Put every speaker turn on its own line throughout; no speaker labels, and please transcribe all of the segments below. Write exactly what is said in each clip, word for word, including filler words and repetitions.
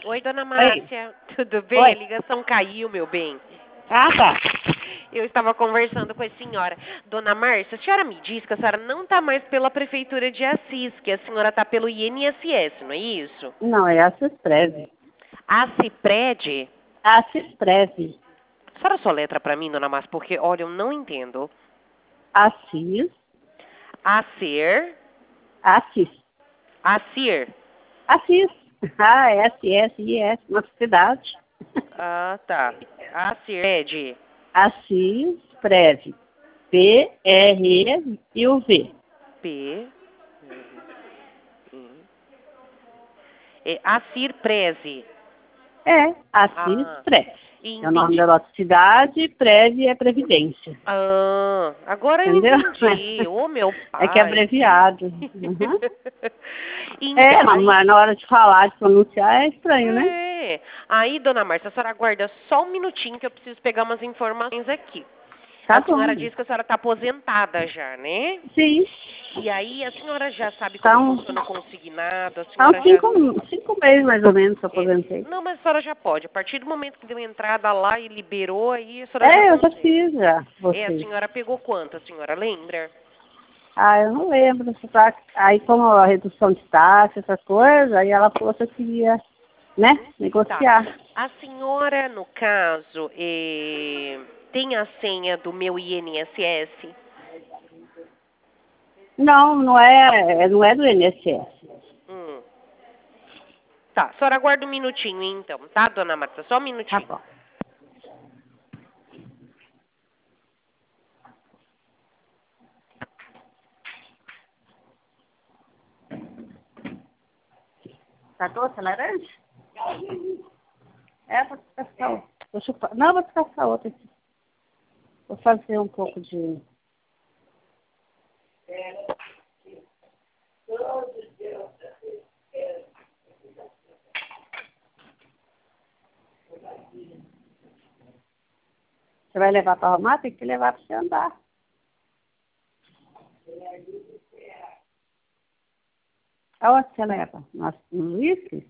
Oi, dona
Oi.
Márcia. Tudo bem?
Oi.
A ligação caiu, meu bem.
Ah, tá.
Eu estava conversando com a senhora. Dona Márcia, a senhora me disse que a senhora não está mais pela Prefeitura de Assis, que a senhora está pelo I N S S, não é isso?
Não, é a Cispreve.
A Cipred?
A Cispreve.
A senhora só letra para mim, dona Márcia, porque, olha, eu não entendo.
Assis.
Acer?
Assis.
Acir?
Assis. A S S I S, uma cidade.
Ah, tá. Acirred.
Assis Preve. P R E e o V.
P. É Acir Preze.
É, Assis
Ah,
Preve. É o nome
entendi.
da nossa cidade, Preve é Previdência.
Ah, agora eu
Entendeu?
entendi. Ô, meu
É que é
pai.
abreviado. Uhum. É,
Então, aí...
mas na hora de falar, de pronunciar, é estranho, né?
É. Aí, dona Márcia, a senhora aguarda só um minutinho que eu preciso pegar umas informações aqui.
Tá
A
bom.
senhora disse que a senhora está aposentada já, né?
Sim.
E aí, a senhora já sabe como
São,
funciona o consignado? A
são
senhora já...
cinco, cinco meses, mais ou menos, que eu
é,
aposentei.
não, mas a senhora já pode. A partir do momento que deu entrada lá e liberou, aí a senhora já
É, eu já
consegue.
fiz, já,
É, a
vocês.
senhora pegou quanto, a senhora lembra?
Ah, eu não lembro. se tá- Aí, como a redução de taxa, essas coisas, aí ela falou que eu queria, né,
Tá.
negociar.
A senhora, no caso, eh, tem a senha do meu I N S S?
Não, não é, não é do I N S S.
Hum. Tá, a senhora aguarda um minutinho, então, tá, dona Marta? Só um
Tá
minutinho.
bom. Tá doce a laranja? É, vou descascar outra. Vou chupar. Não, vou descascar outra aqui. Vou fazer um pouco de... Você vai levar para arrumar? Tem que levar para você andar. Aonde você leva? No, no uísque?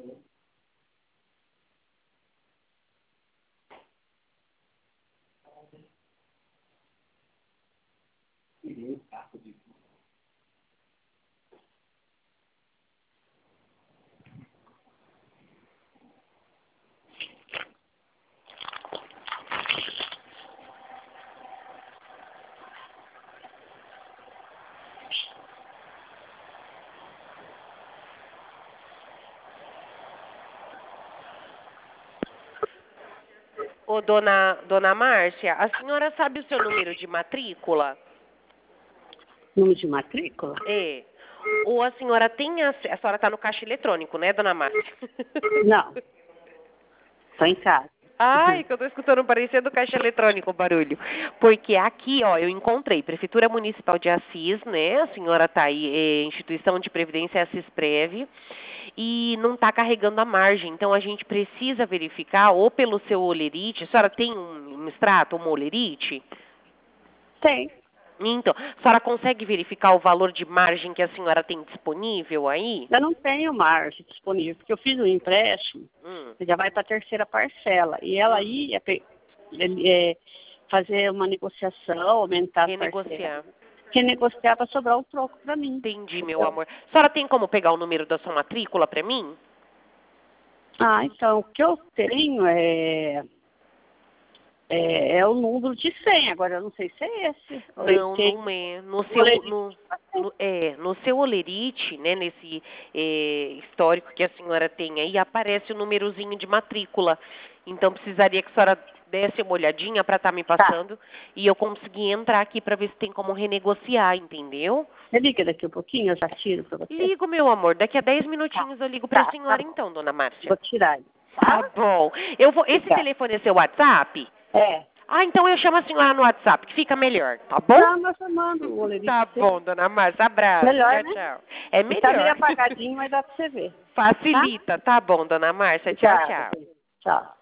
Ô, dona, dona Márcia, a senhora sabe o seu número de matrícula?
Número de matrícula?
É. Ou a senhora tem a... A senhora tá no caixa eletrônico, né, dona Márcia?
Não. Estou em casa.
Ai, que eu tô escutando parecendo caixa eletrônico o barulho. Porque aqui, ó, eu encontrei Prefeitura Municipal de Assis, né? A senhora tá aí, é, Instituição de Previdência Assis Prev, e não tá carregando a margem. Então a gente precisa verificar, ou pelo seu olerite, a senhora tem um, um extrato, uma olerite?
Tem.
Então, a senhora consegue verificar o valor de margem que a senhora tem disponível aí?
Eu não tenho margem disponível, porque eu fiz um empréstimo,
Hum.
que já vai para a terceira parcela. E ela ia pe- é, fazer uma negociação, aumentar as parcelas.
Renegociar.
Renegociar para sobrar um troco para mim.
Entendi, meu
Então,
amor. A senhora tem como pegar o número da sua matrícula pra mim?
ah, então, o que eu tenho é, é, é o número de cem. Agora, eu não sei se é esse.
Não,
Porque
não é. No
o
seu,
boletim
no,
não tem.
no- é, no seu olerite, né, nesse é, histórico que a senhora tem aí, aparece o númerozinho de matrícula. Então, precisaria que a senhora desse uma olhadinha para estar me
Tá.
passando e eu conseguir entrar aqui para ver se tem como renegociar, entendeu?
Você liga daqui um pouquinho, eu já tiro para você.
Ligo, meu amor. Daqui a dez
Tá,
minutinhos eu ligo para a
tá, tá
senhora
bom.
então, dona Márcia.
Vou tirar ele.
Tá
Tá?
bom. Eu vou, esse
Obrigada.
telefone é seu WhatsApp?
É.
Ah, então eu chamo a senhora no WhatsApp, que fica melhor, tá bom?
Não, mas eu mando o boletim
Tá
pra você.
bom, dona Márcia. Abraço.
Melhor,
Tchau,
né?
tchau. É
E tá meio
melhor.
apagadinho, mas dá pra você ver. Tá?
Facilita. Tá bom, dona Márcia. Tchau,
Obrigada.
tchau.
Tchau.